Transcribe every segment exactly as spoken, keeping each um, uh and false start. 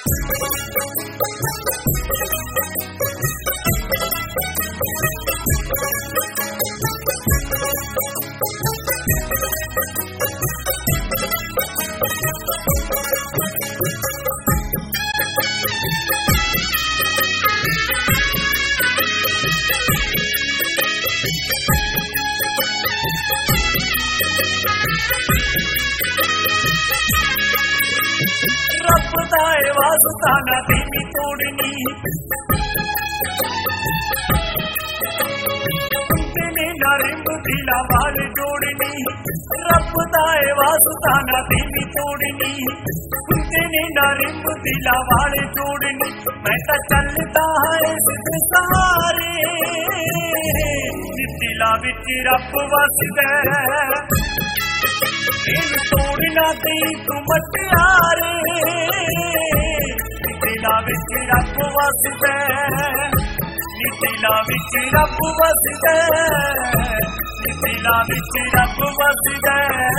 वासुताना देवी तोड़नी तेने नरिंब दिला वाल जोड़नी रब दाए वासुताना देवी तोड़नी तेने नरिंब दिला वाल जोड़नी मैं तो चलता है सिद्ध सहारे दिला विच रब वसदा इन तोड़ना दी तू मटियारे दिला विच रब वसदा दिला विच रब वसदा दिला विच रब वसदा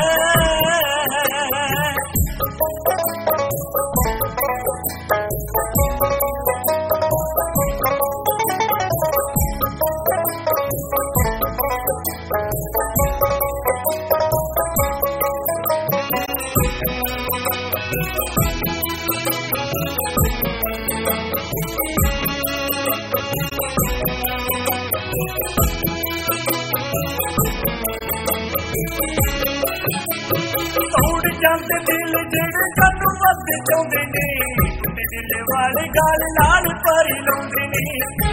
तोड़ जाते दिल जेड़े सानू वध चाहुंदे ने दिल वाले गाल लाल भरी लाउंदे ने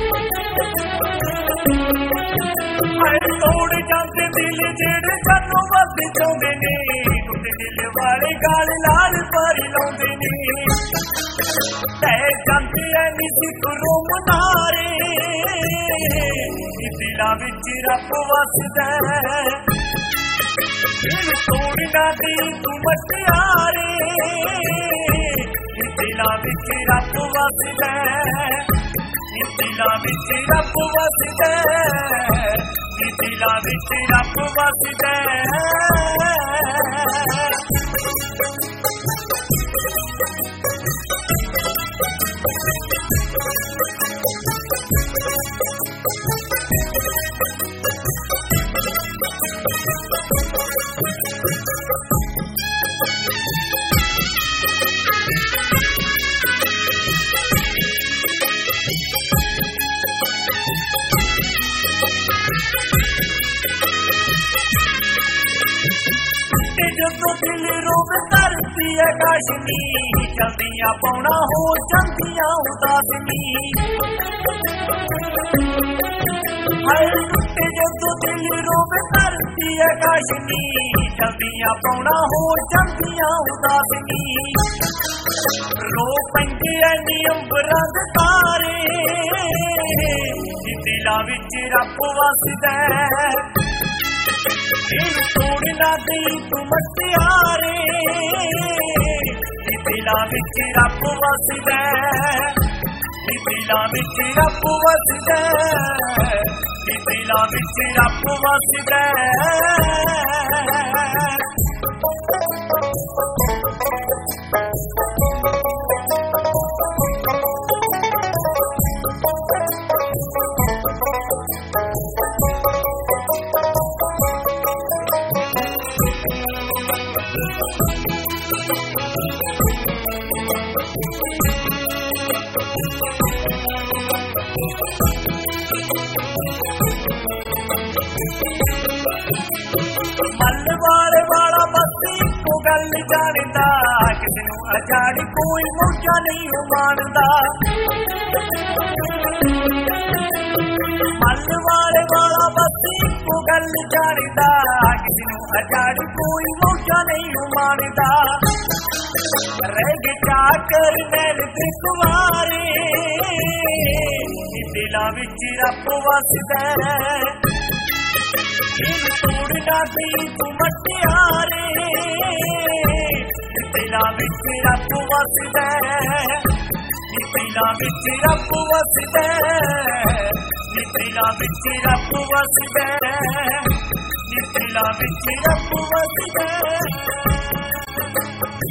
तोड़ जाते दिल जेड़े सानू वध चाहुंदे ने दिल वाले गाल लाल भरी लाउंदे ने तै जांदे ऐ निसी गुरु मनारे दिला विच रब वसदा तोड़ना दी तू मटियारे दिला विच रब वसदा दिला विच रब वसदा दिला विच रब वसदा जदों दिल रोवे धरती आकाशनी चलदियां पौना हो जांदियां उदासनी हाय टुटे जदों दिल रोवे धरती आकाशनी चलदियां पौना हो जांदियां उदासनी रो पैंदे नी अंबरां दे तारे दिला विच रब वसदा तोड़ना दी तू मटियारे दिला विच रब वसदा दिला विच रब वसदा दिला विच रब वसदा मलवाड़े वाला बस्ती को गल जानदा किसी नूं अजाड़ी कोई मुझा नहीं मानदा मलवाड़े वाला बस्ती को गल जानदा किसी नूं अजाड़ी कोई मुझा नहीं मानदा रह गए चाकर नैन ते कुवारे दिला विच रब वसदा तोड़ना दी तू मटियारे दिला विच रब वसदा दिला विच रब वसदा दिला विच रब वसदा दिला विच रब वसदा